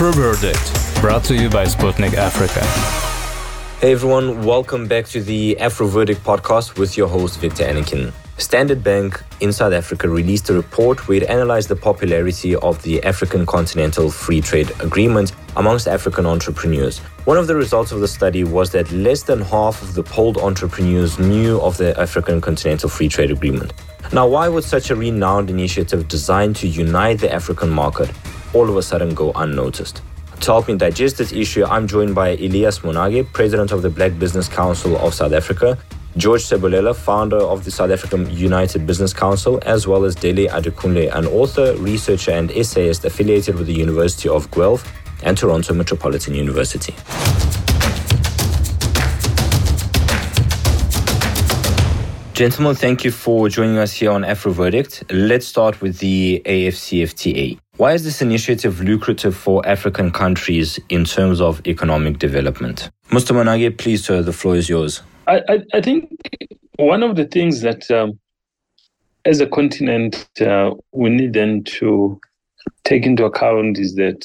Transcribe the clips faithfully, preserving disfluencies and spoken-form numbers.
Afro Verdict, brought to you by Sputnik Africa. Hey everyone, welcome back to the Afro Verdict podcast with your host Victor Anakin. Standard Bank in South Africa released a report where it analyzed the popularity of the African Continental Free Trade Agreement amongst African entrepreneurs. One of the results of the study was that less than half of the polled entrepreneurs knew of the African Continental Free Trade Agreement. Now, why would such a renowned initiative designed to unite the African market all of a sudden go unnoticed? To help me digest this issue, I'm joined by Elias Monage, President of the Black Business Council of South Africa, George Sebulela, founder of the South African United Business Council, as well as Dele Adekunle, an author, researcher, and essayist affiliated with the University of Guelph and Toronto Metropolitan University. Gentlemen, thank you for joining us here on Afro Verdict. Let's start with the A F C F T A. Why is this initiative lucrative for African countries in terms of economic development? Mister Monage, please, sir, the floor is yours. I, I, I think one of the things that um, as a continent uh, we need then to take into account is that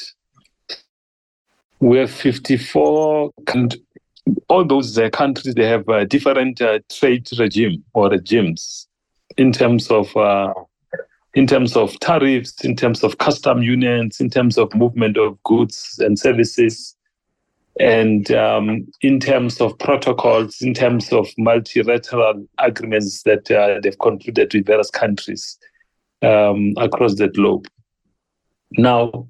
we have fifty-four countries. All those uh, countries, they have a different uh, trade regime or regimes in terms of uh, in terms of tariffs, in terms of custom unions, in terms of movement of goods and services, and um, in terms of protocols, in terms of multilateral agreements that uh, they've concluded with various countries um, across the globe. Now,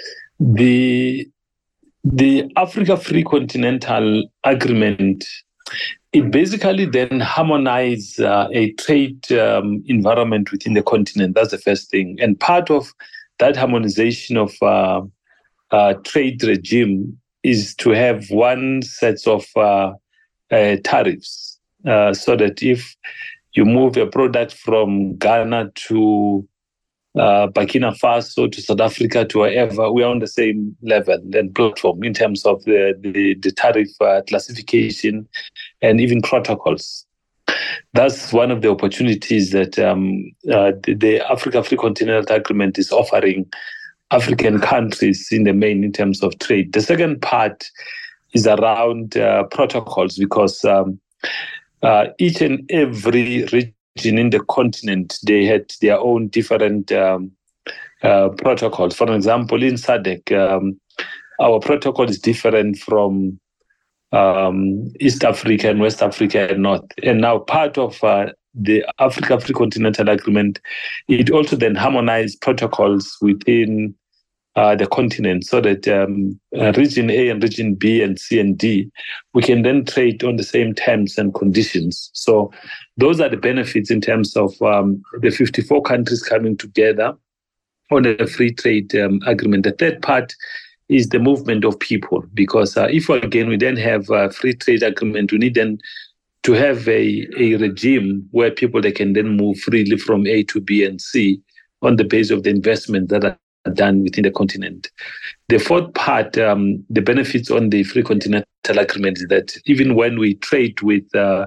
the The Africa Free Continental Agreement, it basically then harmonizes uh, a trade um, environment within the continent. That's the first thing. And part of that harmonization of uh, uh, trade regime is to have one set of uh, uh, tariffs uh, so that if you move a product from Ghana to Uh, Burkina Faso to South Africa to wherever, we are on the same level and platform in terms of the, the, the tariff uh, classification and even protocols. That's one of the opportunities that um, uh, the, the Africa Free Continental Agreement is offering African countries in the main in terms of trade. The second part is around uh, protocols because um, uh, each and every region in the continent, they had their own different um, uh, protocols. For example, in S A D C, um, our protocol is different from um, East Africa and West Africa and North. And now part of uh, the Africa Free Continental Agreement, it also then harmonized protocols within uh, the continent so that um, uh, Region A and Region B and C and D, we can then trade on the same terms and conditions. So those are the benefits in terms of um, the fifty-four countries coming together on a free trade um, agreement. The third part is the movement of people, because uh, if, again, we then have a free trade agreement, we need then to have a, a regime where people, they can then move freely from A to B and C on the basis of the investment that are done within the continent. The fourth part, um, the benefits on the free continental agreement is that even when we trade with uh,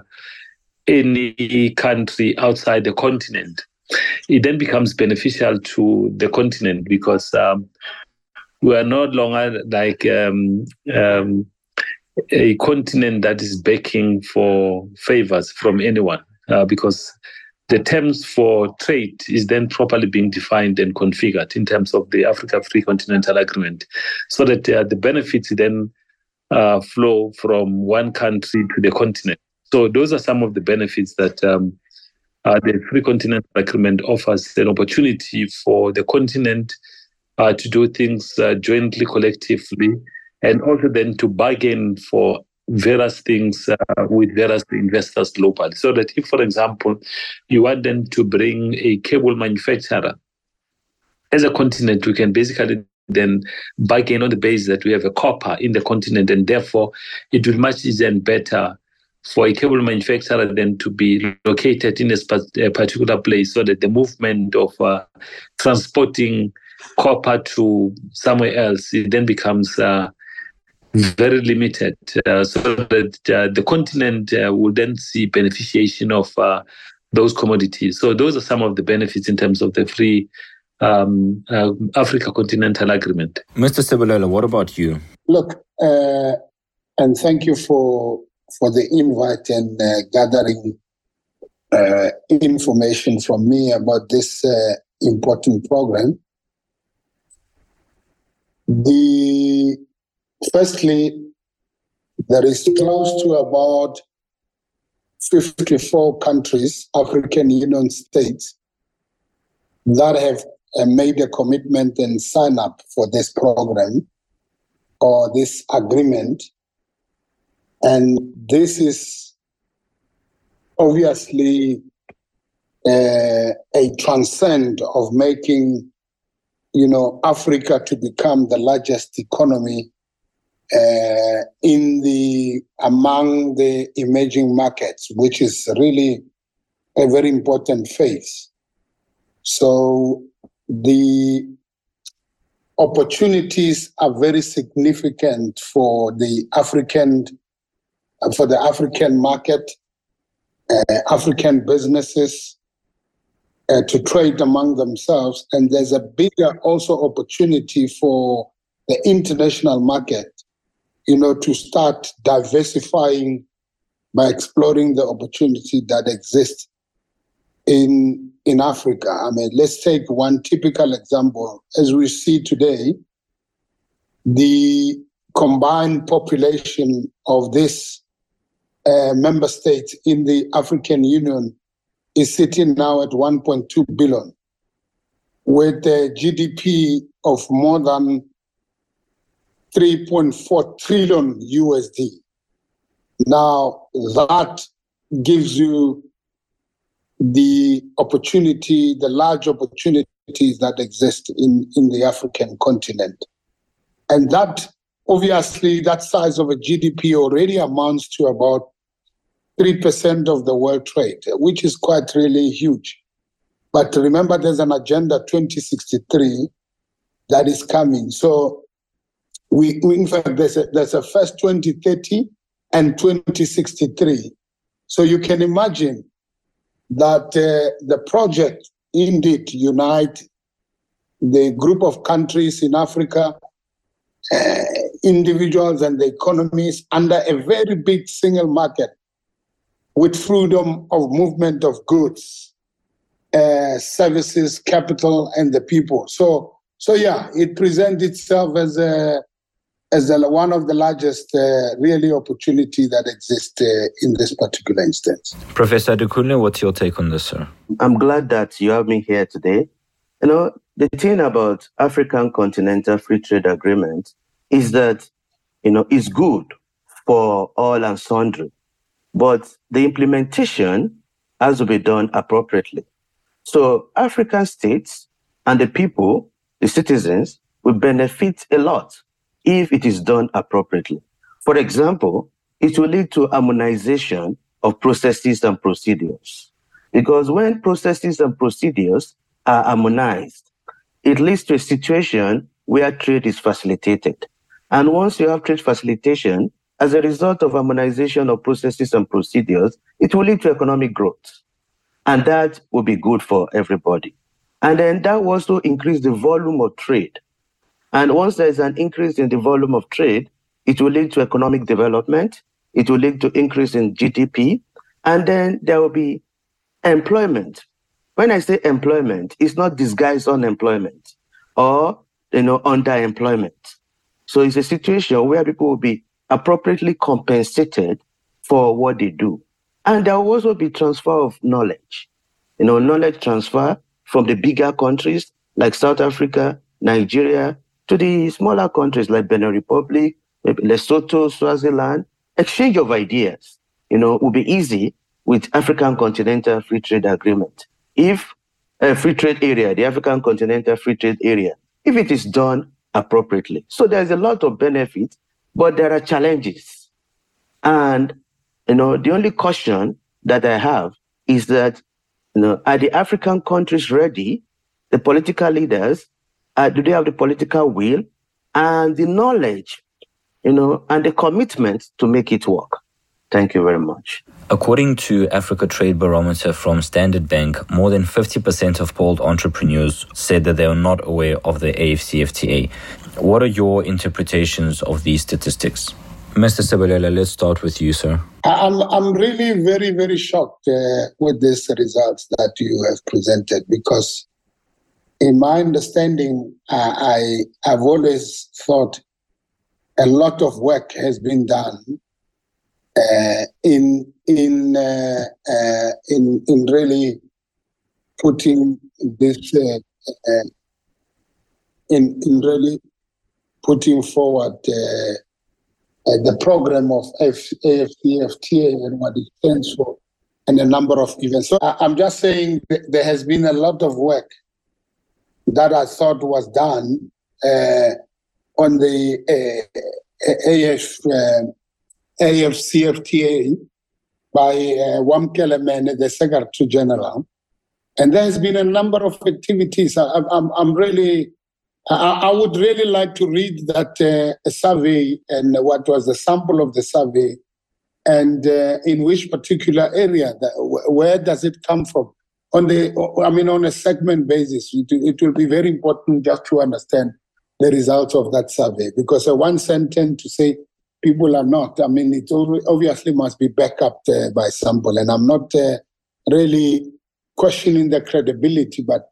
any country outside the continent, it then becomes beneficial to the continent because um, we are no longer like um, um, a continent that is begging for favors from anyone uh, because the terms for trade is then properly being defined and configured in terms of the Africa Free Continental Agreement so that uh, the benefits then uh, flow from one country to the continent. So those are some of the benefits that um, uh, the Free Continental Agreement offers, an opportunity for the continent uh, to do things uh, jointly, collectively, and also then to bargain for various things uh, with various investors globally. So that if, for example, you want them to bring a cable manufacturer, as a continent, we can basically then bargain on the basis that we have a copper in the continent, and therefore it will be much easier and better for a cable manufacturer then to be located in a, sp- a particular place so that the movement of uh, transporting copper to somewhere else, it then becomes uh, very limited, uh, so that uh, the continent uh, will then see beneficiation of uh, those commodities. So those are some of the benefits in terms of the free um, uh, Africa Continental Agreement. Mister Sibulela, what about you? Look, uh, and thank you for for the invite and uh, gathering uh, information from me about this uh, important program. The firstly, there is close to about fifty-four countries, African Union states, that have uh, made a commitment and signed up for this program or this agreement. And this is obviously uh, a transcend of making, you know, Africa to become the largest economy uh, in the among the emerging markets, which is really a very important phase. So the opportunities are very significant for the African for the African market, uh, African businesses uh, to trade among themselves. And there's a bigger also opportunity for the international market, you know, to start diversifying by exploring the opportunity that exists in, in Africa. I mean, let's take one typical example. As we see today, the combined population of this Uh, member states in the African Union is sitting now at one point two billion, with a G D P of more than three point four trillion U S D. Now, that gives you the opportunity, the large opportunities that exist in, in the African continent. And that, obviously, that size of a G D P already amounts to about three percent of the world trade, which is quite really huge. But remember, there's an Agenda twenty sixty-three that is coming. So we, we in fact, there's a, there's a first twenty thirty and twenty sixty-three. So you can imagine that uh, the project indeed unite the group of countries in Africa, uh, individuals and the economies under a very big single market, with freedom of movement of goods, uh, services, capital, and the people. So, so yeah, it presents itself as a as a, one of the largest uh, really opportunity that exists uh, in this particular instance. Professor Adekunle, what's your take on this, sir? I'm glad that you have me here today. You know, the thing about African Continental Free Trade Agreement is that, you know, it's good for all and sundry, but the implementation has to be done appropriately. So African states and the people, the citizens, will benefit a lot if it is done appropriately. For example, it will lead to harmonization of processes and procedures. Because when processes and procedures are harmonized, it leads to a situation where trade is facilitated. And once you have trade facilitation, as a result of harmonization of processes and procedures, it will lead to economic growth. And that will be good for everybody. And then that will also increase the volume of trade. And once there is an increase in the volume of trade, it will lead to economic development, it will lead to increase in G D P, and then there will be employment. When I say employment, it's not disguised unemployment or, you know, underemployment. So it's a situation where people will be appropriately compensated for what they do. And there will also be transfer of knowledge, you know, knowledge transfer from the bigger countries like South Africa, Nigeria, to the smaller countries like Benin Republic, Lesotho, Swaziland. Exchange of ideas, you know, will be easy with African Continental Free Trade Agreement. If a free trade area, the African Continental Free Trade Area, if it is done appropriately. So there's a lot of benefits, but there are challenges. And, you know, the only caution that I have is that, you know, are the African countries ready, the political leaders, uh, do they have the political will and the knowledge, you know, and the commitment to make it work? Thank Thank you very much. According to Africa Trade Barometer from Standard Bank, more than fifty percent of polled entrepreneurs said that they are not aware of the A F C F T A. What are your interpretations of these statistics? Mister Sabelela, let's start with you, sir. I'm I'm really very, very shocked uh, with these results that you have presented, because in my understanding, uh, I have always thought a lot of work has been done uh, in in uh, uh, in in really putting this uh, uh, in in really putting forward uh, uh, the program of A F C F T A and what it stands for, and a number of events. So I, I'm just saying that there has been a lot of work that I thought was done uh, on the uh, A F, uh, A F C F T A by uh, Wamkele Mene, the Secretary General. And there's been a number of activities. I, I'm, I'm really, I, I would really like to read that uh, survey and what was the sample of the survey, and uh, in which particular area, that, where does it come from? On the, I mean, on a segment basis, it, it will be very important just to understand the results of that survey, because a one sentence to say people are not, I mean, it obviously must be backed up uh, by sample, and I'm not uh, really questioning the credibility, but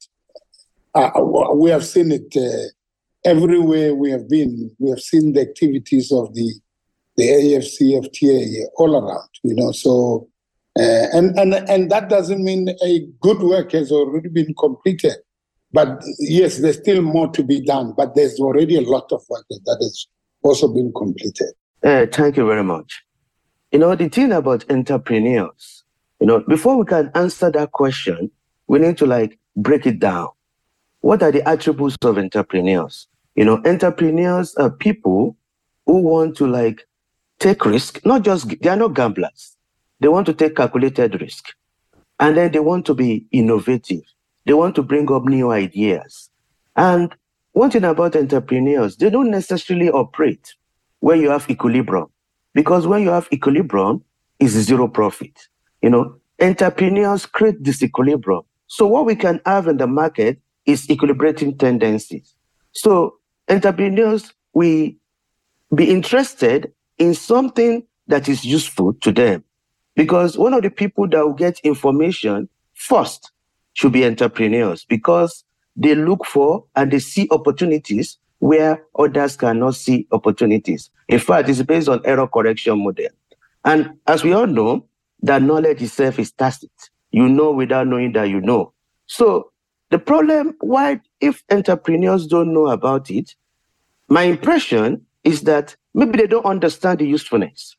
uh, we have seen it uh, everywhere we have been. We have seen the activities of the the A F C F T A all around, you know. So, uh, and and and that doesn't mean a good work has already been completed. But yes, there's still more to be done. But there's already a lot of work that has also been completed. Uh, thank you very much. You know, the thing about entrepreneurs, you know, before we can answer that question, we need to like break it down. What are the attributes of entrepreneurs? You know, entrepreneurs are people who want to like take risk, not just, they are not gamblers. They want to take calculated risk. And then they want to be innovative. They want to bring up new ideas. And one thing about entrepreneurs, they don't necessarily operate where you have equilibrium. Because when you have equilibrium, it's zero profit. You know, entrepreneurs create disequilibrium. So what we can have in the market is equilibrating tendencies. So entrepreneurs, we be interested in something that is useful to them. Because one of the people that will get information first should be entrepreneurs, because they look for and they see opportunities where others cannot see opportunities. In fact, it's based on error correction model. And as we all know, that knowledge itself is tacit. You know without knowing that you know. So the problem, why if entrepreneurs don't know about it, my impression is that maybe they don't understand the usefulness.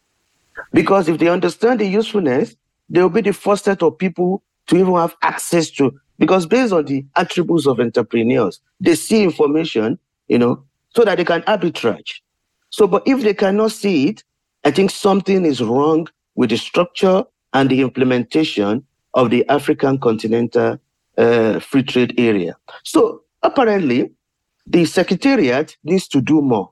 Because if they understand the usefulness, they will be the first set of people to even have access to, because based on the attributes of entrepreneurs, they see information, you know, so that they can arbitrage. So, but if they cannot see it, I think something is wrong with the structure and the implementation of the African continental uh, free trade area. So apparently, the Secretariat needs to do more.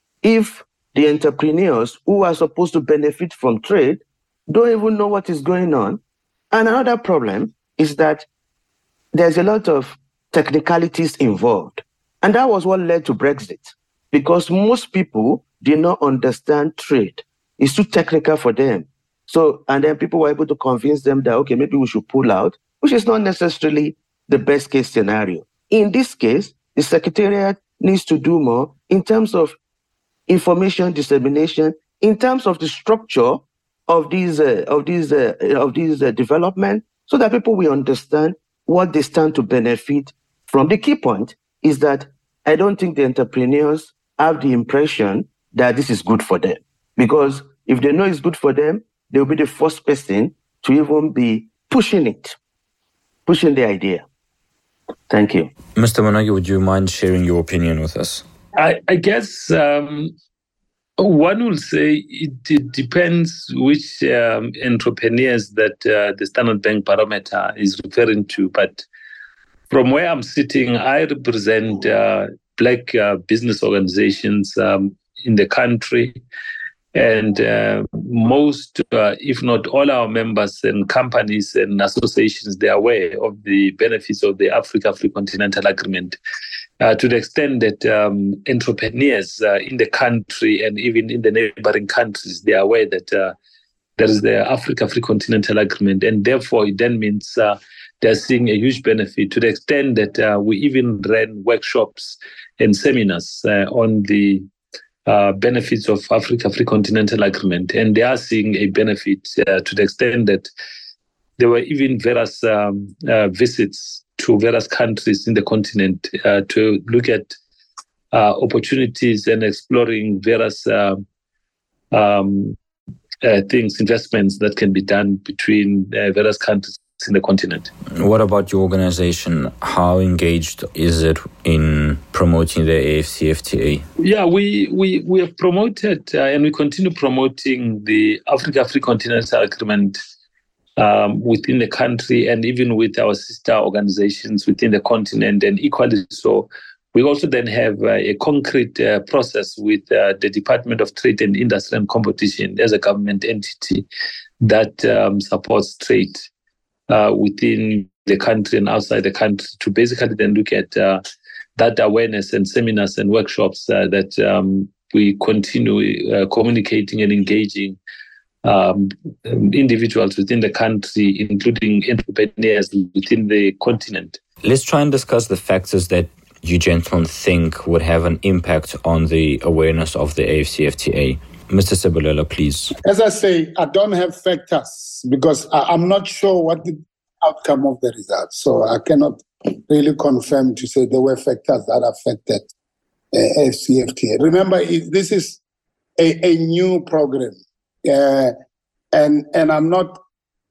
If the entrepreneurs who are supposed to benefit from trade don't even know what is going on. And another problem is that there's a lot of technicalities involved. And that was what led to Brexit, because most people did not understand trade. It's too technical for them. So, and then people were able to convince them that, okay, maybe we should pull out, which is not necessarily the best case scenario. In this case, the Secretariat needs to do more in terms of information dissemination, in terms of the structure of these uh, of these uh, of these uh, development, so that people will understand what they stand to benefit from. The key point is that I don't think the entrepreneurs have the impression that this is good for them, because if they know it's good for them, they'll be the first person to even be pushing it, pushing the idea. Thank you. Mister Monagi, would you mind sharing your opinion with us? I, I guess um, one will say it, it depends which um, entrepreneurs that uh, the Standard Bank Barometer is referring to. But from where I'm sitting, I represent uh, Black uh, business organizations um, in the country. And uh, most, uh, if not all our members and companies and associations, they are aware of the benefits of the Africa-Free Continental Agreement uh, to the extent that um, entrepreneurs uh, in the country and even in the neighboring countries, they are aware that uh, there is the Africa-Free Continental Agreement. And therefore, it then means uh, they're seeing a huge benefit to the extent that uh, we even ran workshops and seminars uh, on the Uh, benefits of Africa-Free Continental Agreement, and they are seeing a benefit uh, to the extent that there were even various um, uh, visits to various countries in the continent uh, to look at uh, opportunities and exploring various uh, um, uh, things, investments that can be done between uh, various countries in the continent. What about your organization? How engaged is it in promoting the A F C F T A? Yeah, we we, we have promoted uh, and we continue promoting the Africa-Free Continental Agreement um, within the country and even with our sister organizations within the continent, and equally so. We also then have uh, a concrete uh, process with uh, the Department of Trade and Industry and Competition as a government entity that um, supports trade Uh, within the country and outside the country, to basically then look at uh, that awareness and seminars and workshops uh, that um, we continue uh, communicating and engaging um, individuals within the country, including entrepreneurs within the continent. Let's try and discuss the factors that you gentlemen think would have an impact on the awareness of the A F C F T A. Mister Sibulela, please. As I say, I don't have factors because I, I'm not sure what the outcome of the results. So I cannot really confirm to say there were factors that affected uh, A F C F T A. Remember, it, this is a, a new program. Uh, and, and I'm not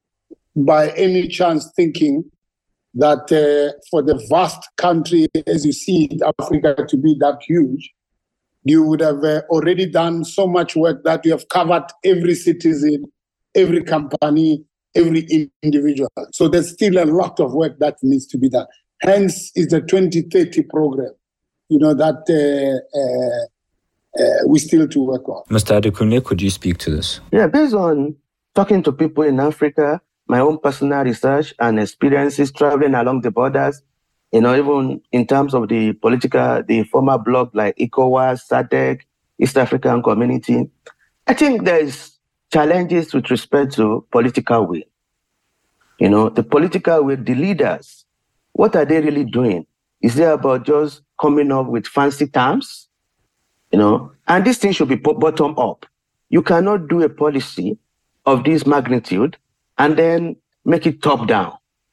by any chance thinking that uh, for the vast country, as you see Africa to be that huge, you would have uh, already done so much work that you have covered every citizen, every company, every individual. So there's still a lot of work that needs to be done. Hence is the twenty thirty program, you know, that uh, uh, uh, we still to work on. Mister Adekunle, could you speak to this? Yeah, based on talking to people in Africa, my own personal research and experiences traveling along the borders, you know, even in terms of the political, the former bloc like ECOWAS, SADC, East African Community, I think there's challenges with respect to political will. You know, the political will, the leaders, what are they really doing? Is it about just coming up with fancy terms? You know, and this thing should be bottom up. You cannot do a policy of this magnitude and then make it top down.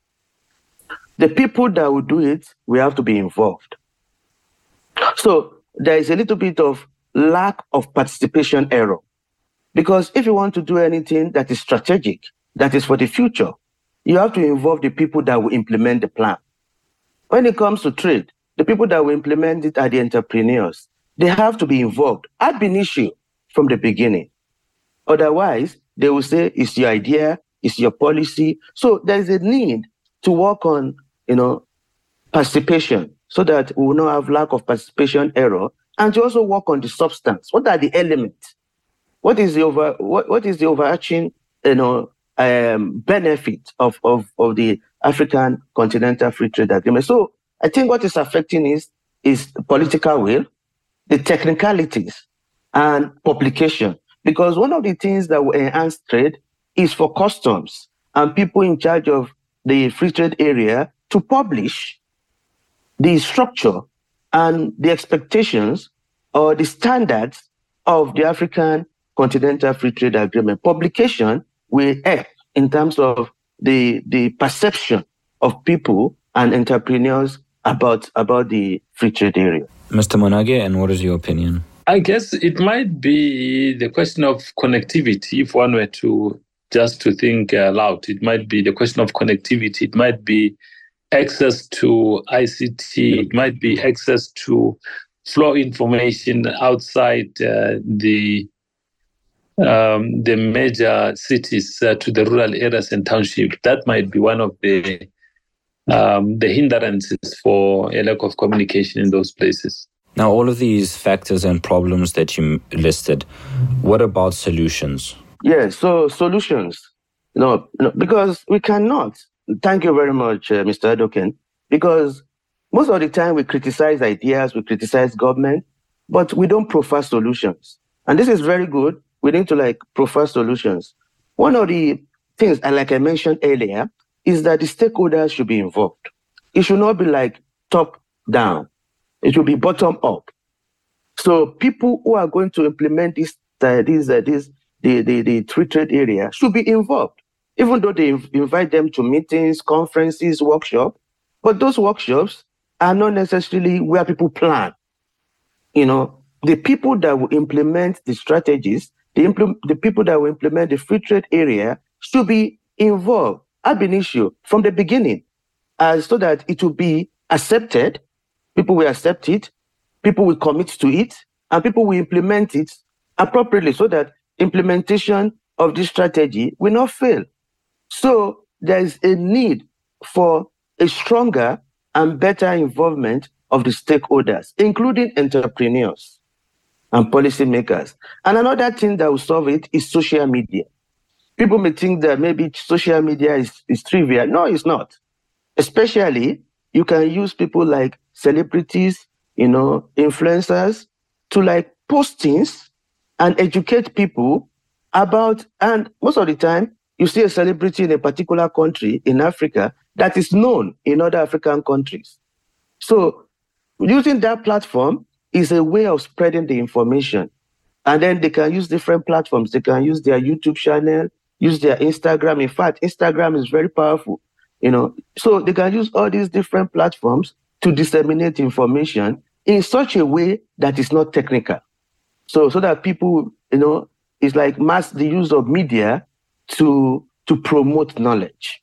The people that will do it, we have to be involved. So there is a little bit of lack of participation error. Because if you want to do anything that is strategic, that is for the future, you have to involve the people that will implement the plan. When it comes to trade, the people that will implement it are the entrepreneurs. They have to be involved ab initio from the beginning. Otherwise, they will say, it's your idea, it's your policy. So there is a need to work on, you know, participation so that we will not have lack of participation error, and to also work on the substance. What are the elements? What is the over? What, what is the overarching, you know, um, benefit of, of, of the African Continental Free Trade Agreement? So I think what is affecting is is the political will, the technicalities, and publication. Because one of the things that will enhance trade is for customs and people in charge of the free trade area to publish the structure and the expectations or the standards of the African Continental Free Trade Agreement. Publication will help in terms of the, the perception of people and entrepreneurs about, about the free trade area. Mister Monage, and what is your opinion? I guess it might be the question of connectivity. If one were to just to think aloud, it might be the question of connectivity. It might be access to I C T. It might be access to flow information outside uh, the um, the major cities uh, to the rural areas and townships. That might be one of the um, the hindrances for a lack of communication in those places. Now, all of these factors and problems that you listed, what about solutions? Yeah, so solutions. No, no, because we cannot. Thank you very much, uh, Mister Adoken, because most of the time we criticize ideas, we criticize government, but we don't proffer solutions. And this is very good. We need to like proffer solutions. One of the things, and like I mentioned earlier, is that the stakeholders should be involved. It should not be like top down. It should be bottom up. So people who are going to implement this, uh, this, uh, this, the, the, the free trade area should be involved, even though they inv- invite them to meetings, conferences, workshops. But those workshops are not necessarily where people plan. You know, the people that will implement the strategies, the, impl- the people that will implement the free trade area should be involved ab initio from the beginning, uh, so that it will be accepted. People will accept it, people will commit to it, and people will implement it appropriately so that implementation of this strategy will not fail. So there is a need for a stronger and better involvement of the stakeholders, including entrepreneurs and policymakers. And another thing that will solve it is social media. People may think that maybe social media is, is trivial. No, it's not. Especially, you can use people like celebrities, you know, influencers to like post things and educate people about, and most of the time, you see a celebrity in a particular country in Africa that is known in other African countries. So using that platform is a way of spreading the information. And then they can use different platforms. They can use their YouTube channel, use their Instagram. In fact, Instagram is very powerful, you know. So they can use all these different platforms to disseminate information in such a way that is not technical. So, so that people, you know, it's like mass the use of media to, to promote knowledge.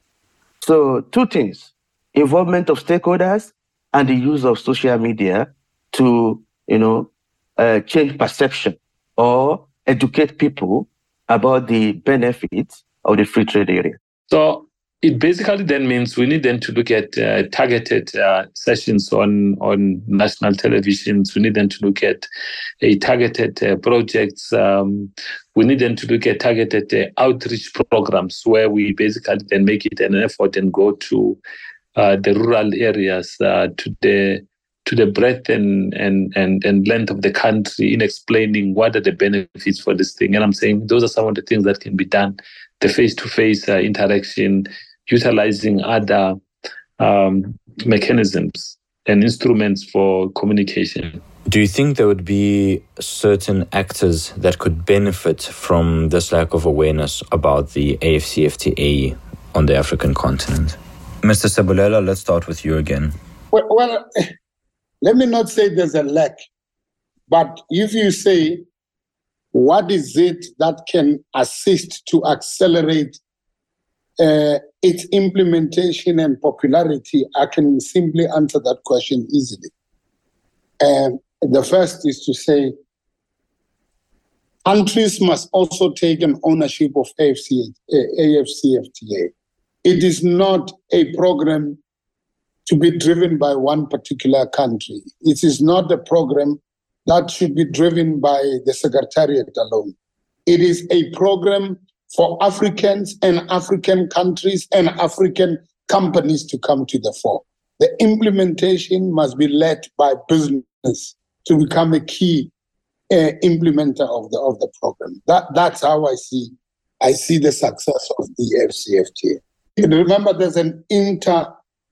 So two things, involvement of stakeholders and the use of social media to, you know, uh, change perception or educate people about the benefits of the free trade area. So it basically then means we need then to look at uh, targeted uh, sessions on, on national televisions. We need then to look at a targeted uh, projects. Um, we need then to look at targeted uh, outreach programs where we basically then make it an effort and go to uh, the rural areas, uh, to the to the breadth and, and, and, and length of the country in explaining what are the benefits for this thing. And I'm saying those are some of the things that can be done. The face-to-face uh, interaction, utilizing other um, mechanisms and instruments for communication. Do you think there would be certain actors that could benefit from this lack of awareness about the A F C F T A on the African continent? Mister Sabulela, let's start with you again. Well, well, let me not say there's a lack, but if you say, what is it that can assist to accelerate uh, its implementation and popularity, I can simply answer that question easily. Um, the first is to say, countries must also take an ownership of A F C F T A. It is not a program to be driven by one particular country. It is not a program that should be driven by the Secretariat alone. It is a program for Africans and African countries and African companies to come to the fore. The implementation must be led by business to become a key uh, implementer of the of the program. That that's how I see I see the success of the F C F T A. And remember, there's an inter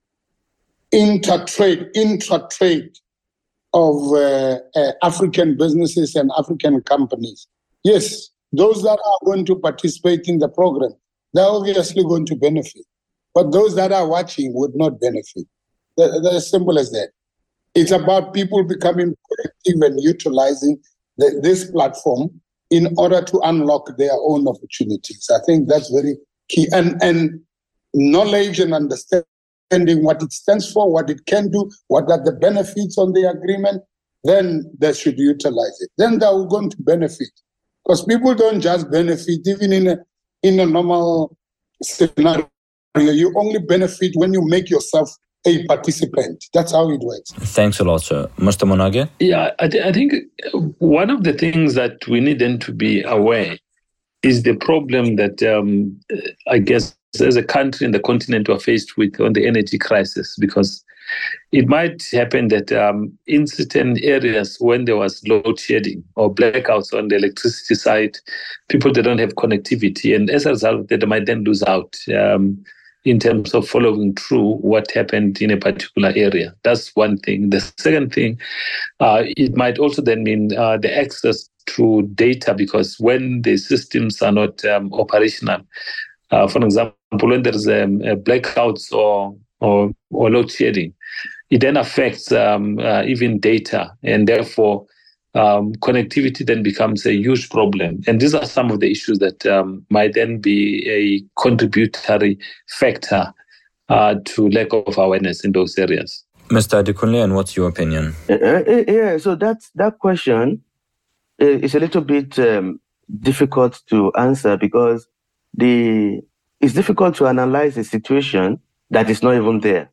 inter-trade, intra-trade of uh, uh, African businesses and African companies. Yes, those that are going to participate in the program, they're obviously going to benefit. But those that are watching would not benefit. They're, they're as simple as that. It's about people becoming productive and utilizing the, this platform in order to unlock their own opportunities. I think that's very key. And, and knowledge and understanding what it stands for, what it can do, what are the benefits on the agreement, then they should utilize it. Then they are going to benefit. Because people don't just benefit, even in a, in a normal scenario. You only benefit when you make yourself a participant. That's how it works. Thanks a lot, sir. Mister Monage? Yeah, I, th- I think one of the things that we need then to be aware is the problem that um, I guess as a country and the continent we're faced with on the energy crisis, because it might happen that um, in certain areas when there was load shedding or blackouts on the electricity side, people they don't have connectivity, and as a result, they might then lose out um, in terms of following through what happened in a particular area. That's one thing. The second thing, uh, it might also then mean uh, the access to data, because when the systems are not um, operational, uh, for example, when there's um, a blackouts or or, or load shedding, it then affects um, uh, even data, and therefore um, connectivity then becomes a huge problem. And these are some of the issues that um, might then be a contributory factor uh, to lack of awareness in those areas. Mister Adekunle, and what's your opinion? Uh, uh, yeah, so that's, that question is a little bit um, difficult to answer, because the it's difficult to analyze a situation that is not even there.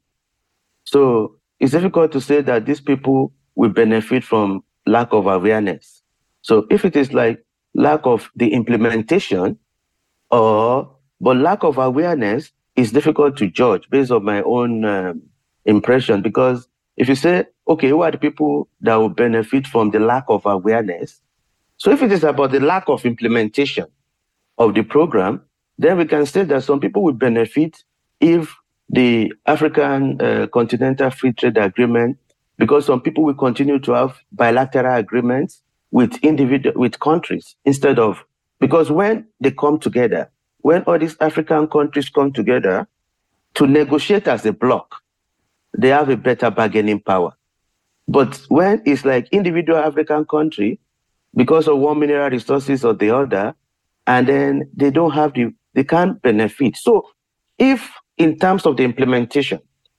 So it's difficult to say that these people will benefit from lack of awareness. So if it is like lack of the implementation, or but lack of awareness is difficult to judge based on my own um, impression, because if you say, okay, who are the people that will benefit from the lack of awareness? So if it is about the lack of implementation of the program, then we can say that some people will benefit if the African uh, Continental Free Trade Agreement, because some people will continue to have bilateral agreements with individual with countries instead of, because when they come together, when all these African countries come together to negotiate as a bloc, they have a better bargaining power. But when it's like individual African country, because of one mineral resources or the other, and then they don't have the, they can't benefit. So if in terms of the implementation,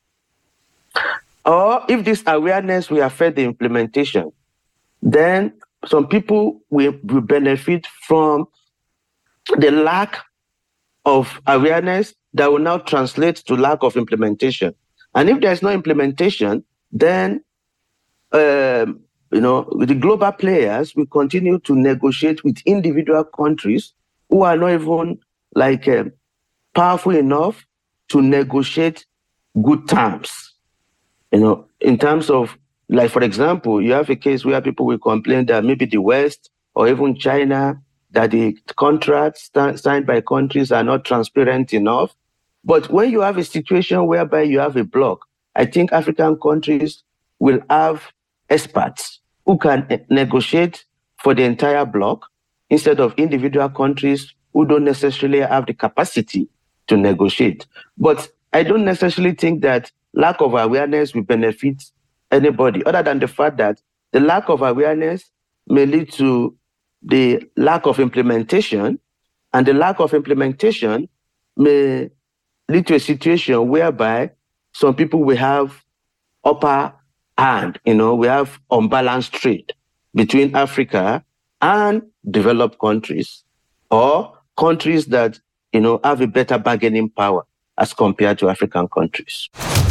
or if this awareness will affect the implementation, then some people will, will benefit from the lack of awareness that will now translate to lack of implementation. And if there's no implementation, then um, you know, the global players will continue to negotiate with individual countries who are not even like uh, powerful enough to negotiate good terms. You know, in terms of, like, for example, you have a case where people will complain that maybe the West or even China, that the contracts st- signed by countries are not transparent enough. But when you have a situation whereby you have a bloc, I think African countries will have experts who can negotiate for the entire bloc instead of individual countries who don't necessarily have the capacity to negotiate. But I don't necessarily think that lack of awareness will benefit anybody, other than the fact that the lack of awareness may lead to the lack of implementation, and the lack of implementation may lead to a situation whereby some people will have upper hand, you know, we have unbalanced trade between Africa and developed countries, or countries that, you know, have a better bargaining power as compared to African countries.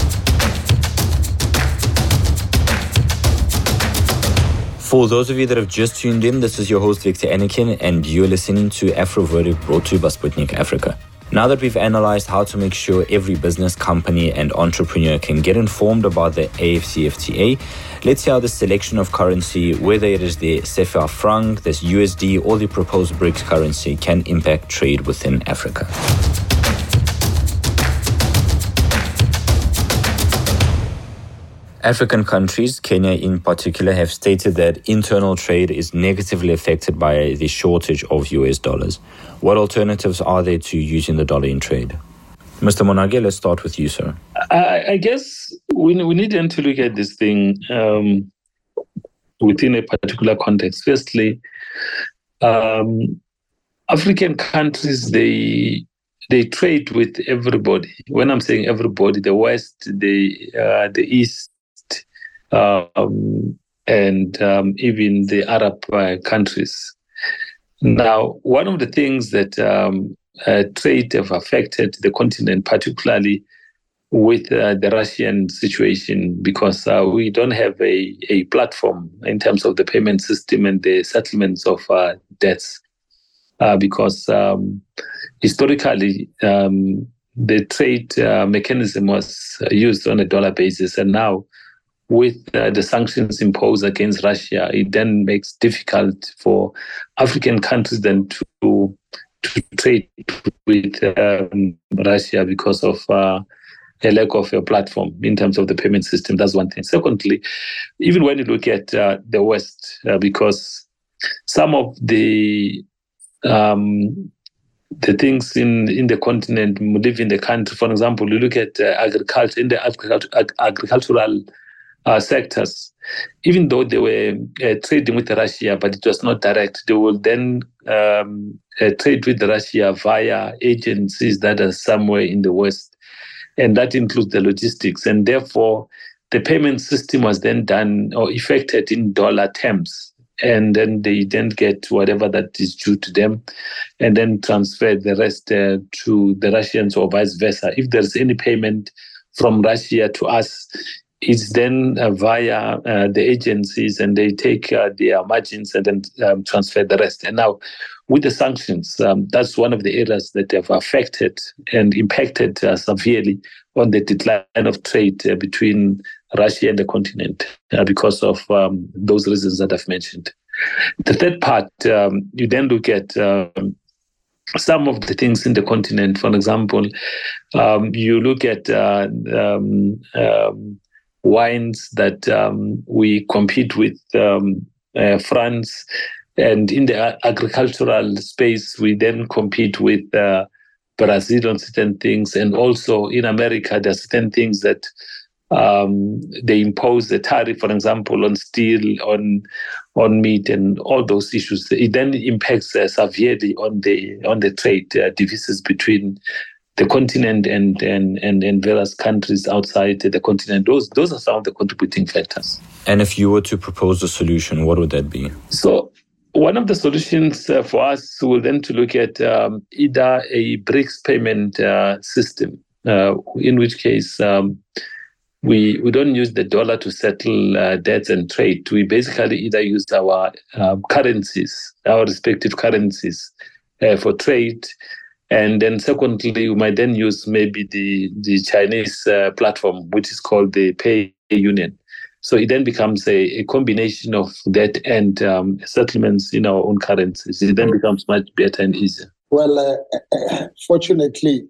For those of you that have just tuned in, this is your host Victor Anakin, and you're listening to Afro Verdict, brought to you by Sputnik Africa. Now that we've analyzed how to make sure every business, company and entrepreneur can get informed about the A F C F T A, let's see how the selection of currency, whether it is the C F A franc, this U S D or the proposed BRICS currency, can impact trade within Africa. African countries, Kenya in particular, have stated that internal trade is negatively affected by the shortage of U S dollars. What alternatives are there to using the dollar in trade? Mister Monage, let's start with you, sir. I, I guess we, we need then to look at this thing um, within a particular context. Firstly, um, African countries, they they trade with everybody. When I'm saying everybody, the West, the uh, the East, Um, and um, even the Arab uh, countries. Now, one of the things that um, uh, trade have affected the continent, particularly with uh, the Russian situation, because uh, we don't have a, a platform in terms of the payment system and the settlements of uh, debts. Uh, because um, historically, um, the trade uh, mechanism was used on a dollar basis. And now, with uh, the sanctions imposed against Russia, it then makes difficult for African countries then to, to trade with um, Russia because of uh, a lack of a platform in terms of the payment system. That's one thing. Secondly, even when you look at uh, the West, uh, because some of the um, the things in, in the continent live in the country. For example, you look at uh, agriculture, in the agriculture, ag- agricultural uh, sectors, even though they were uh, trading with Russia, but it was not direct, they will then um, uh, trade with Russia via agencies that are somewhere in the West. And that includes the logistics. And therefore, the payment system was then done or effected in dollar terms. And then they then get whatever that is due to them and then transfer the rest uh, to the Russians or vice versa. If there's any payment from Russia to us, it's then uh, via uh, the agencies, and they take uh, their margins and then um, transfer the rest. And now with the sanctions, um, that's one of the areas that have affected and impacted uh, severely on the decline of trade uh, between Russia and the continent uh, because of um, those reasons that I've mentioned. The third part, um, you then look at um, some of the things in the continent. For example, um, you look at uh, um, um, wines that um, we compete with um, uh, France, and in the agricultural space, we then compete with uh, Brazil on certain things, and also in America, there are certain things that um, they impose the tariff, for example, on steel, on on meat, and all those issues. It then impacts uh, severely on the on the trade uh, deficits between the continent and, and and and various countries outside the continent. Those those are some of the contributing factors. And if you were to propose a solution, what would that be? So one of the solutions uh, for us will then to look at um, either a BRICS payment uh, system, uh, in which case um, we we don't use the dollar to settle uh, debts and trade. We basically either use our um, currencies, our respective currencies, uh, for trade. And then secondly, we might then use maybe the, the Chinese uh, platform, which is called the Pay Union. So it then becomes a, a combination of that and um, settlements in our own currencies. It then becomes much better and easier. Well, uh, fortunately,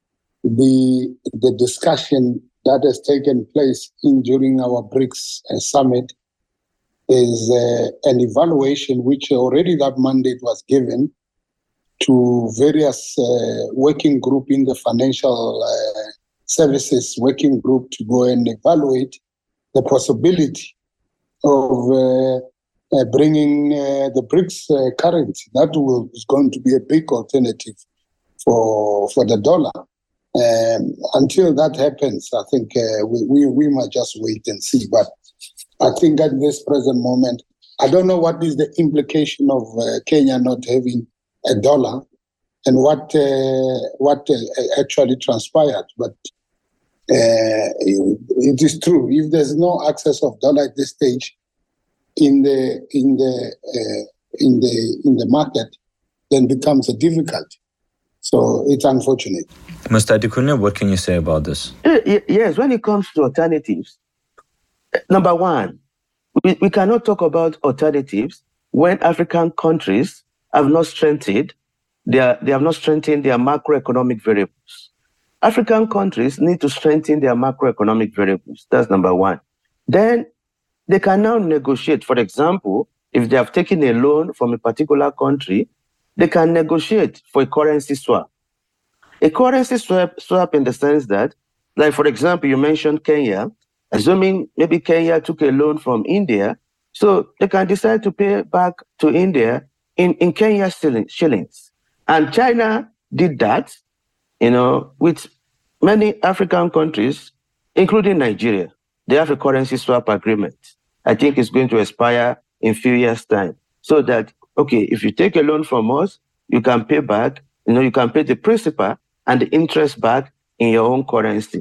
the the discussion that has taken place in during our BRICS uh, summit is uh, an evaluation which already that mandate was given to various uh, working group in the financial uh, services working group to go and evaluate the possibility of uh, uh, bringing uh, the BRICS uh, currency. That will, is going to be a big alternative for for the dollar. Um, until that happens, I think uh, we, we, we might just wait and see. But I think at this present moment, I don't know what is the implication of uh, Kenya not having a dollar and what uh, what uh, actually transpired. But uh, it, it is true. If there's no access of dollar at this stage in the in the uh, in the in the market, then becomes a difficulty. So it's unfortunate. Mister Adekunya, what can you say about this? Yes, when it comes to alternatives, number one, we, we cannot talk about alternatives when African countries have not strengthened their, they have not strengthened their macroeconomic variables. African countries need to strengthen their macroeconomic variables. That's number one. Then they can now negotiate. For example, if they have taken a loan from a particular country, they can negotiate for a currency swap. A currency swap, swap in the sense that, like, for example, you mentioned Kenya, assuming maybe Kenya took a loan from India, so they can decide to pay back to India in, in Kenya shillings. And China did that, you know, with many African countries, including Nigeria. They have a currency swap agreement. I think it's going to expire in a few years' time. So that, okay, if you take a loan from us, you can pay back, you know, you can pay the principal and the interest back in your own currency.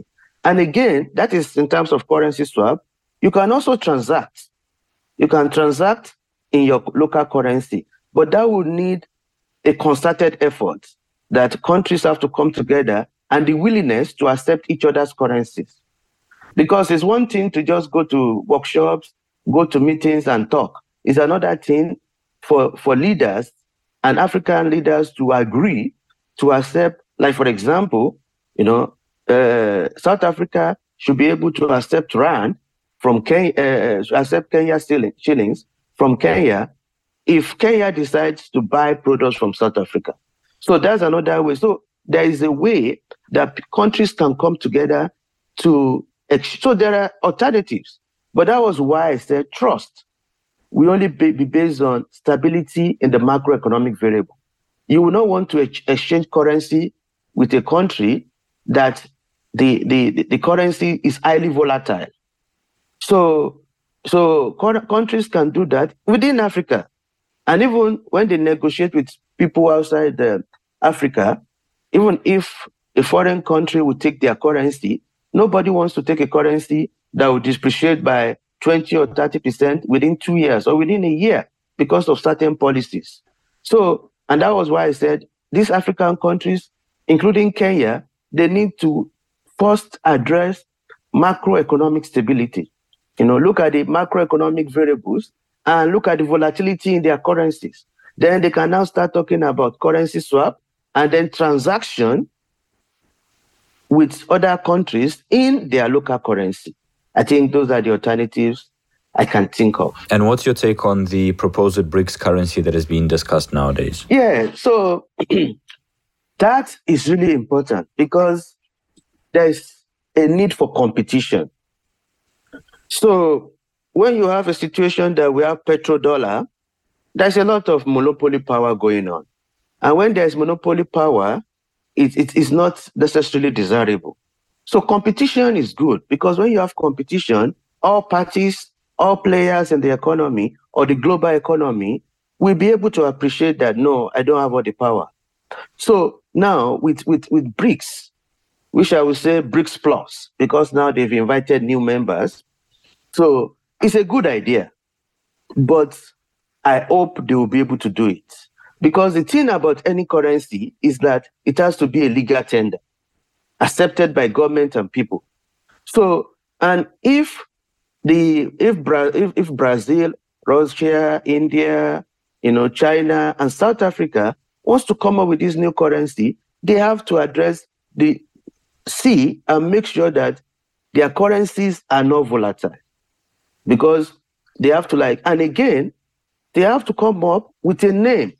And again, that is in terms of currency swap. You can also transact. You can transact in your local currency, but that would need a concerted effort that countries have to come together and the willingness to accept each other's currencies. Because it's one thing to just go to workshops, go to meetings and talk. It's another thing for, for leaders and African leaders to agree to accept, like for example, you know, uh, South Africa should be able to accept rand from Kenya, uh, accept Kenya shillings from Kenya if Kenya decides to buy products from South Africa. So that's another way. So there is a way that countries can come together to, so there are alternatives. But that was why I said trust will only be based on stability in the macroeconomic variable. You will not want to ex- exchange currency with a country that the, the, the currency is highly volatile. So, so countries can do that within Africa. And even when they negotiate with people outside uh, Africa, even if a foreign country would take their currency, nobody wants to take a currency that will depreciate by twenty or thirty percent within two years or within a year because of certain policies. So, and that was why I said these African countries, including Kenya, they need to first address macroeconomic stability. You know, look at the macroeconomic variables and look at the volatility in their currencies. Then they can now start talking about currency swap and then transaction with other countries in their local currency. I think those are the alternatives I can think of. And what's your take on the proposed BRICS currency that is being discussed nowadays? Yeah, so that is really important because there's a need for competition. So when you have a situation that we have petrodollar, there's a lot of monopoly power going on. And when there's monopoly power, it, it is not necessarily desirable. So competition is good because when you have competition, all parties, all players in the economy or the global economy will be able to appreciate that, no, I don't have all the power. So now with, with, with BRICS, which I would say BRICS Plus, because now they've invited new members. So it's a good idea, but I hope they will be able to do it. Because the thing about any currency is that it has to be a legal tender, accepted by government and people. So, and if the if if, if Brazil, Russia, India, you know, China, and South Africa wants to come up with this new currency, they have to address the see and make sure that their currencies are not volatile. Because they have to like, and again, they have to come up with a name.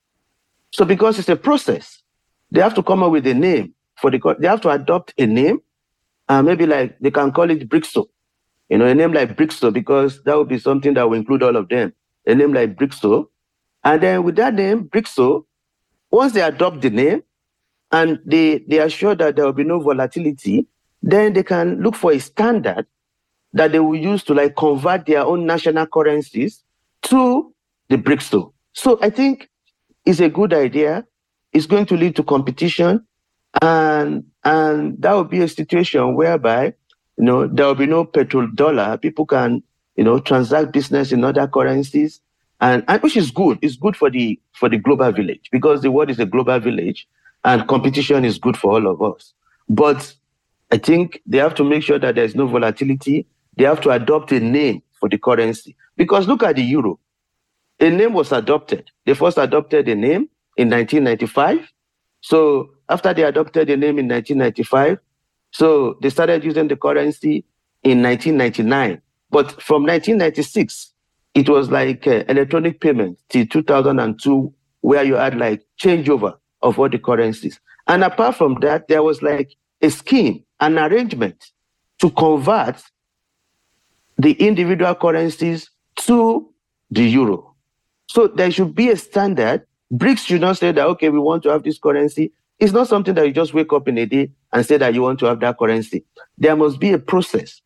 So because it's a process, they have to come up with a name for the, they have to adopt a name, and maybe like they can call it BRICSO. You know, a name like BRICSO, because that would be something that will include all of them. A name like BRICSO. And then with that name, BRICSO, once they adopt the name and they, they are sure that there will be no volatility, then they can look for a standard that they will use to like convert their own national currencies to the BRICSO. So I think it's a good idea. It's going to lead to competition, and and that will be a situation whereby, you know, there will be no petrodollar. People can, you know, transact business in other currencies, and, and which is good. It's good for the for the global village because the world is a global village, and competition is good for all of us. But I think they have to make sure that there's no volatility. They have to adopt a name for the currency. Because look at the euro. A name was adopted. They first adopted a name in nineteen ninety-five. So after they adopted the name in nineteen ninety-five, so they started using the currency in nineteen ninety-nine. But from nineteen ninety-six, it was like uh, electronic payment till two thousand two, where you had like changeover of all the currencies. And apart from that, there was like a scheme, an arrangement to convert the individual currencies to the euro. So there should be a standard. BRICS should not say that, okay, we want to have this currency. It's not something that you just wake up in a day and say that you want to have that currency. There must be a process.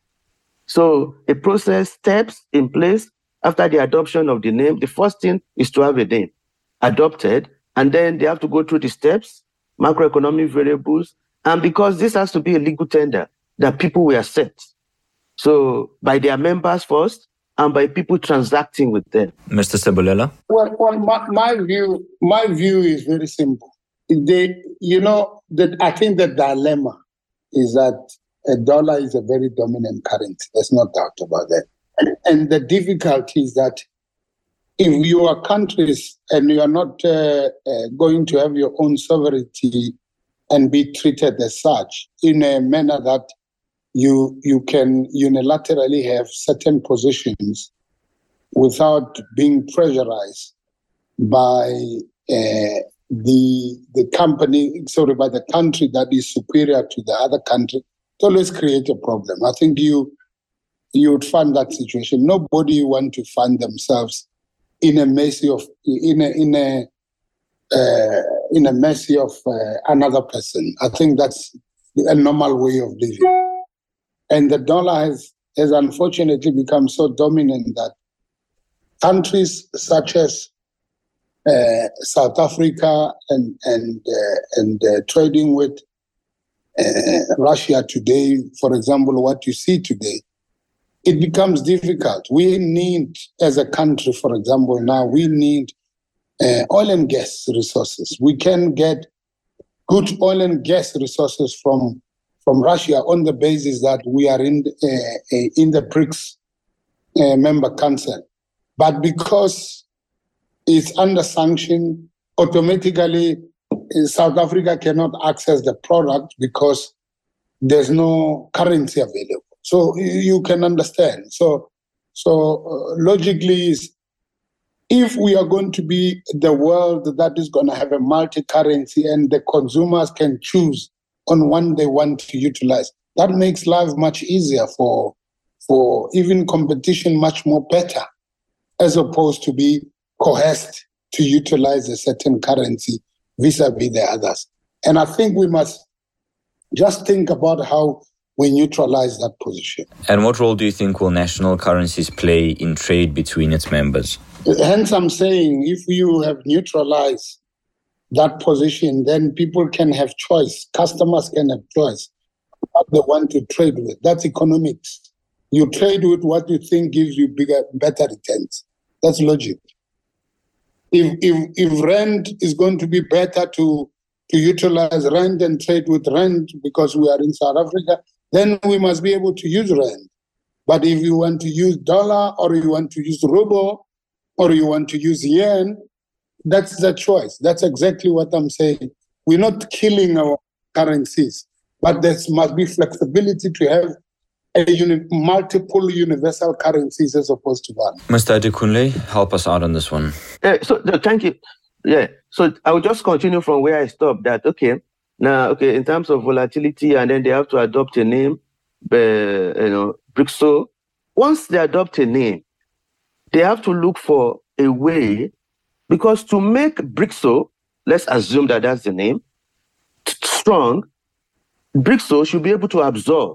So a process, steps in place after the adoption of the name. The first thing is to have a name adopted, and then they have to go through the steps, macroeconomic variables. And because this has to be a legal tender, that people were set. So by their members first, and by people transacting with them. Mister Sebulela? Well, well my, my view, my view is very simple. They, you know, that I think the dilemma is that a dollar is a very dominant currency. There's no doubt about that. And, and the difficulty is that if you are countries and you are not uh, uh, going to have your own sovereignty and be treated as such in a manner that you you can unilaterally have certain positions without being pressurized by uh, the the company, sorry, by the country that is superior to the other country, it always create a problem. I think you you would find that situation. Nobody want to find themselves in a mercy of in a in a uh, in a mercy of uh, another person. I think that's a normal way of living. And the dollar has, has unfortunately become so dominant that countries such as uh, South Africa and and uh, and uh, trading with uh, Russia today, for example, what you see today, it becomes difficult. We need, as a country, for example, now we need uh, oil and gas resources. We can get good oil and gas resources from from Russia on the basis that we are in uh, in the BRICS uh, member council. But because it's under sanction, automatically uh, South Africa cannot access the product because there's no currency available. So you can understand. So, so uh, logically, is if we are going to be the world that is going to have a multi-currency and the consumers can choose on one they want to utilize, that makes life much easier for, for even competition much more better, as opposed to be coerced to utilize a certain currency vis-a-vis the others. And I think we must just think about how we neutralize that position. And what role do you think will national currencies play in trade between its members? Hence, I'm saying if you have neutralized that position, then people can have choice. Customers can have choice what they want to trade with. That's economics. You trade with what you think gives you bigger, better returns. That's logic. If if if rand is going to be better to to utilize rand and trade with rand because we are in South Africa, then we must be able to use rand. But if you want to use dollar or you want to use ruble or you want to use yen, that's the choice. That's exactly what I'm saying. We're not killing our currencies, but there must be flexibility to have a uni- multiple universal currencies as opposed to one. Mister Adekunle, help us out on this one. Uh, so no, thank you. Yeah. So I will just continue from where I stopped. That okay. Now, okay, in terms of volatility, and then they have to adopt a name, uh, you know, BRICS. Once they adopt a name, they have to look for a way, because to make BRICS, let's assume that that's the name, strong, BRICS should be able to absorb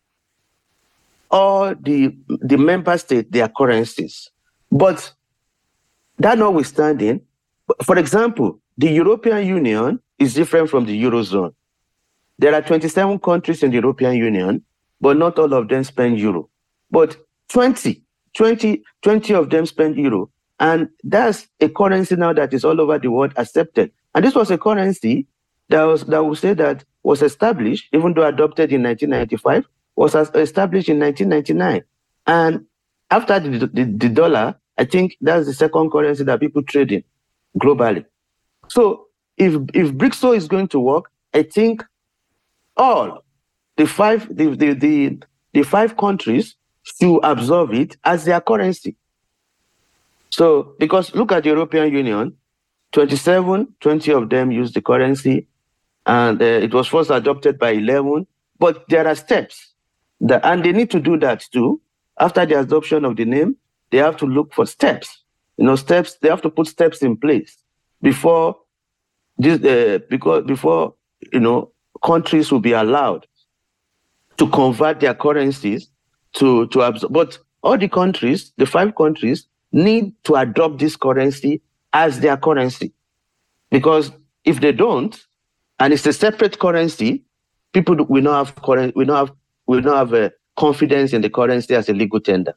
all the, the member states, their currencies. But that notwithstanding, for example, the European Union is different from the Eurozone. There are twenty-seven countries in the European Union, but not all of them spend euro. But twenty, twenty, twenty of them spend euro. And that's a currency now that is all over the world accepted. And this was a currency that was that would say that was established, even though adopted in nineteen ninety-five, was established in nineteen ninety-nine. And after the, the, the dollar, I think that's the second currency that people trade in globally. So if if BRICS is going to work, I think all the five the the the, the five countries should absorb it as their currency. So because look at the European Union, twenty-seven, twenty of them use the currency, and uh, it was first adopted by eleven. But there are steps, that, and they need to do that too. After the adoption of the name, they have to look for steps. You know, steps. They have to put steps in place before this, uh, because before you know countries will be allowed to convert their currencies to to absorb. But all the countries, the five countries, need to adopt this currency as their currency, because if they don't, and it's a separate currency, people will not have current, we not have will not have a confidence in the currency as a legal tender.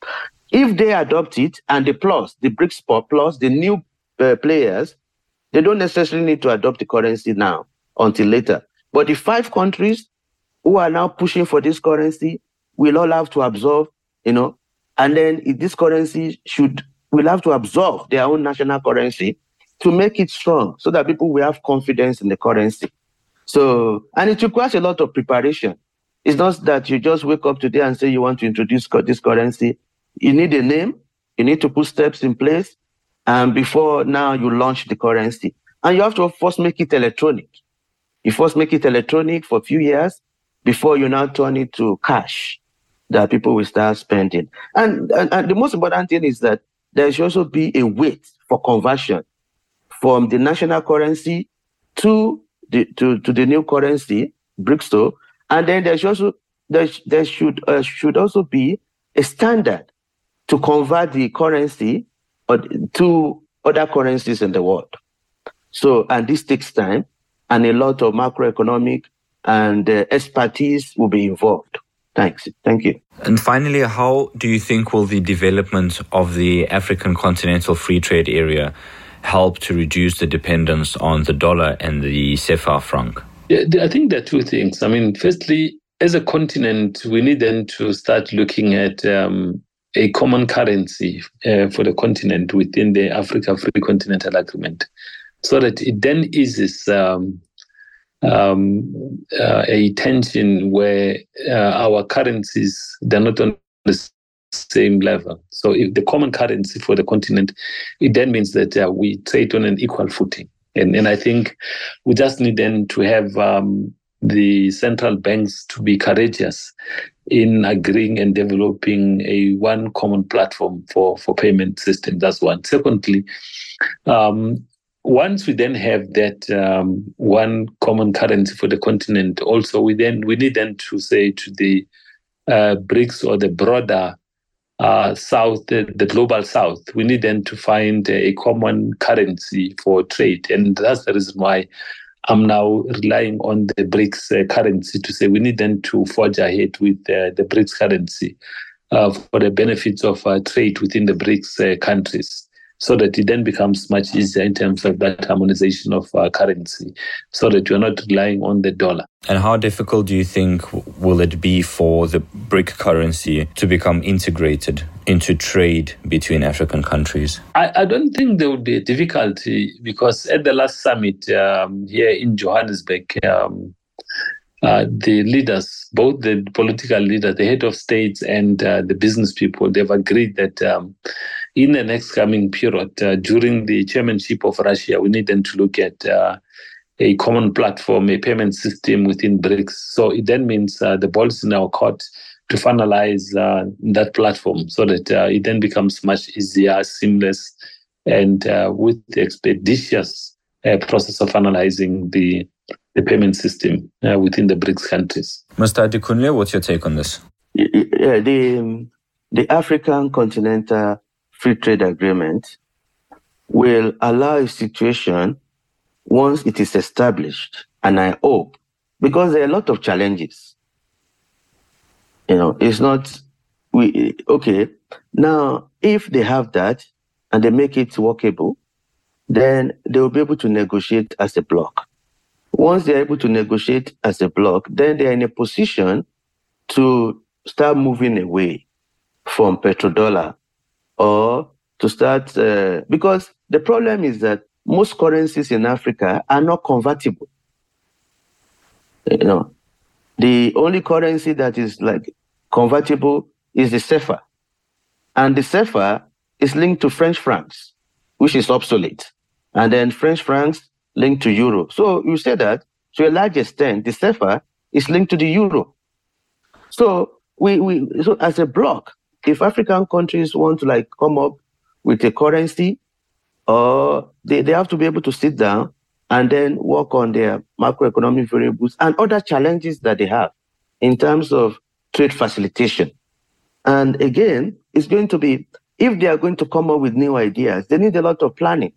If they adopt it and the plus, the BRICS plus, the new uh, players, they don't necessarily need to adopt the currency now until later. But the five countries who are now pushing for this currency will all have to absorb, you know, and then this currency should will have to absorb their own national currency to make it strong so that people will have confidence in the currency. So, and it requires a lot of preparation. It's not that you just wake up today and say you want to introduce this currency. You need a name, you need to put steps in place, and before now you launch the currency. And you have to first make it electronic. You first make it electronic for a few years before you now turn it to cash that people will start spending. And, and, and the most important thing is that there should also be a wait for conversion from the national currency to the to, to the new currency, BRICS. And then there should also there, there should uh, should also be a standard to convert the currency to other currencies in the world. So, and this takes time, and a lot of macroeconomic and uh, expertise will be involved. Thanks. Thank you. And finally, how do you think will the development of the African Continental Free Trade Area help to reduce the dependence on the dollar and the CFA franc? Yeah, I think there are two things. I mean, firstly, as a continent, we need then to start looking at um, a common currency uh, for the continent within the Africa Free Continental Agreement, so that it then eases um, um, uh, a tension where uh, our currencies, they're not on the same level. So if the common currency for the continent, it then means that uh, we trade on an equal footing. And, and I think we just need then to have um, the central banks to be courageous in agreeing and developing a one common platform for, for payment system. That's one. Secondly, um, once we then have that um, one common currency for the continent, also we then we need then to say to the uh, BRICS or the broader uh, South, the, the global South, we need then to find a common currency for trade, and that's the reason why I'm now relying on the BRICS uh, currency to say we need then to forge ahead with uh, the BRICS currency uh, for the benefits of uh, trade within the BRICS uh, countries, so that it then becomes much easier in terms of that harmonization of uh, currency, so that you're not relying on the dollar. And how difficult do you think will it be for the BRIC currency to become integrated into trade between African countries? I, I don't think there would be a difficulty, because at the last summit um, here in Johannesburg, um, uh, the leaders, both the political leaders, the head of states and uh, the business people, they've agreed that um, in the next coming period, uh, during the chairmanship of Russia, we need them to look at uh, a common platform, a payment system within BRICS. So it then means uh, the ball is in our court to finalize uh, that platform, so that uh, it then becomes much easier, seamless, and uh, with the expeditious uh, process of analyzing the, the payment system uh, within the BRICS countries. Mister Adekunle, what's your take on this? Yeah, the, the African Continental Free Trade Agreement will allow a situation once it is established, and I hope, because there are a lot of challenges. You know, it's not, we okay, now if they have that and they make it workable, then they will be able to negotiate as a bloc. Once they're able to negotiate as a bloc, then they're in a position to start moving away from petrodollar, or to start, uh, because the problem is that most currencies in Africa are not convertible. You know, the only currency that is like convertible is the CFA. And the CFA is linked to French francs, which is obsolete. And then French francs linked to euro. So you say that to a large extent, the CFA is linked to the euro. So we, we so as a bloc, if African countries want to like come up with a currency, or they, they have to be able to sit down and then work on their macroeconomic variables and other challenges that they have in terms of trade facilitation. And again, it's going to be, if they are going to come up with new ideas, they need a lot of planning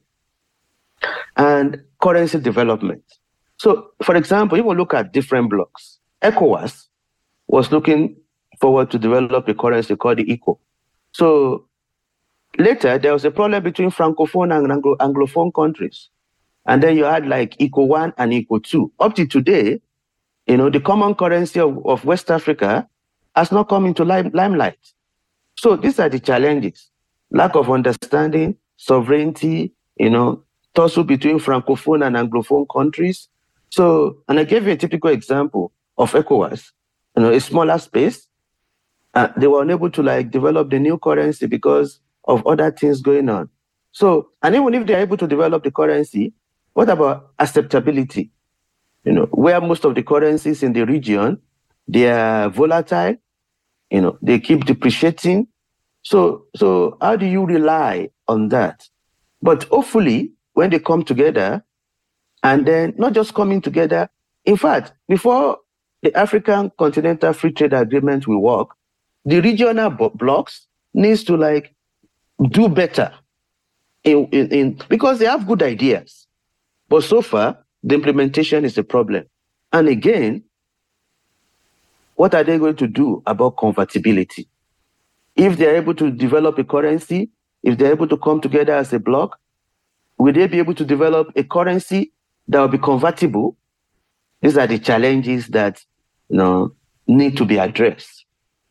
and currency development. So, for example, if we look at different blocks, ECOWAS was looking forward to develop a currency called the eco. So later, there was a problem between Francophone and Anglo- Anglophone countries. And then you had like eco one and eco two. Up to today, you know, the common currency of, of West Africa has not come into lime, limelight. So these are the challenges. Lack of understanding, sovereignty, you know, tussle between Francophone and Anglophone countries. So, and I gave you a typical example of ECOWAS, you know, a smaller space. Uh, they were unable to like develop the new currency because of other things going on. So, and even if they're able to develop the currency, what about acceptability? You know, where most of the currencies in the region, they are volatile, you know, they keep depreciating. So, so how do you rely on that? But hopefully, when they come together, and then not just coming together, in fact, before the African Continental Free Trade Agreement will work, the regional blocks needs to like do better in, in, in because they have good ideas. But so far, the implementation is a problem. And again, what are they going to do about convertibility? If they're able to develop a currency, if they're able to come together as a bloc, will they be able to develop a currency that will be convertible? These are the challenges that, you know, need to be addressed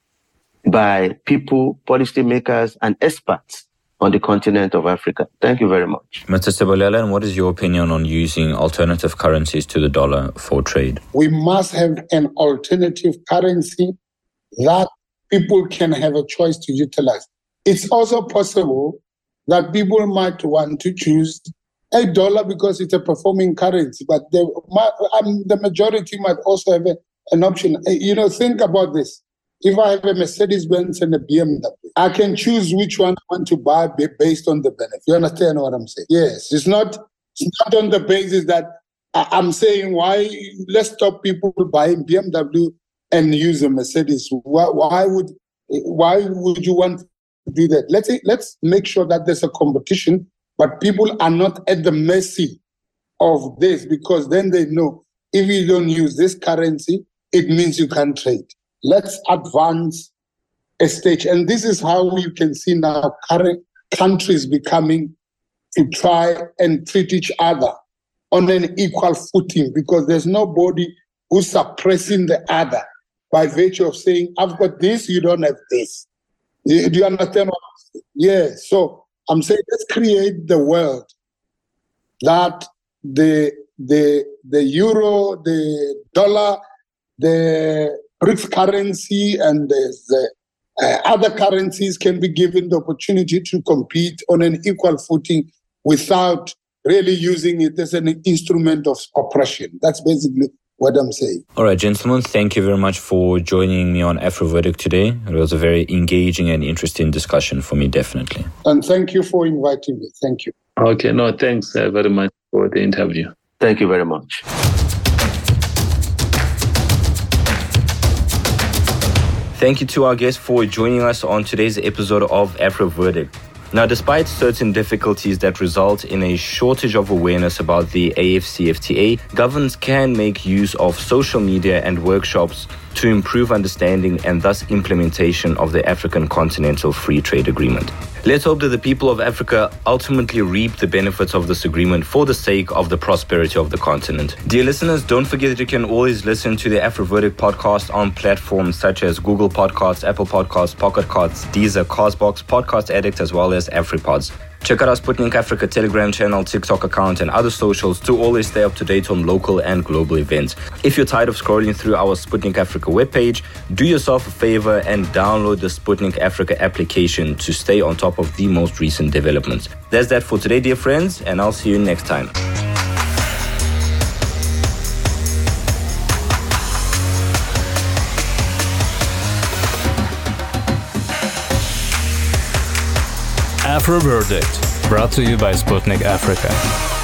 by people, policymakers, and experts on the continent of Africa. Thank you very much. Mister Sebolela, and what is your opinion on using alternative currencies to the dollar for trade? We must have an alternative currency that people can have a choice to utilize. It's also possible that people might want to choose a dollar because it's a performing currency, but the, um, the majority might also have a, an option. You know, think about this. If I have a Mercedes-Benz and a B M W, I can choose which one I want to buy based on the benefit. You understand what I'm saying? Yes, it's not, it's not on the basis that I'm saying, why, let's stop people buying B M W and use a Mercedes. Why, why would why would you want to do that? Let's say, let's make sure that there's a competition, but people are not at the mercy of this, because then they know if you don't use this currency, it means you can't trade. Let's advance a stage. And this is how you can see now current countries becoming to try and treat each other on an equal footing, because there's nobody who's suppressing the other by virtue of saying, I've got this, you don't have this. Do you understand what I'm saying? Yeah. So I'm saying, let's create the world that the the the euro, the dollar, the BRICS currency, and the uh, other currencies can be given the opportunity to compete on an equal footing without really using it as an instrument of oppression. That's basically what I'm saying. All right, gentlemen, thank you very much for joining me on Afroverdict today. It was a very engaging and interesting discussion for me, definitely. And thank you for inviting me. Thank you. Okay, no, thanks uh, very much for the interview. Thank you very much. Thank you to our guests for joining us on today's episode of Afroverdict. Now, despite certain difficulties that result in a shortage of awareness about the A F C F T A, governments can make use of social media and workshops to improve understanding and thus implementation of the African Continental Free Trade Agreement. Let's hope that the people of Africa ultimately reap the benefits of this agreement for the sake of the prosperity of the continent. Dear listeners, don't forget that you can always listen to the Afroverdict podcast on platforms such as Google Podcasts, Apple Podcasts, Pocket Casts, Deezer, Castbox, Podcast Addict, as well as AfriPods. Check out our Sputnik Africa Telegram channel, TikTok account, and other socials to always stay up to date on local and global events. If you're tired of scrolling through our Sputnik Africa webpage, do yourself a favor and download the Sputnik Africa application to stay on top of the most recent developments. That's that for today, dear friends, and I'll see you next time. Afroverdict, brought to you by Sputnik Africa.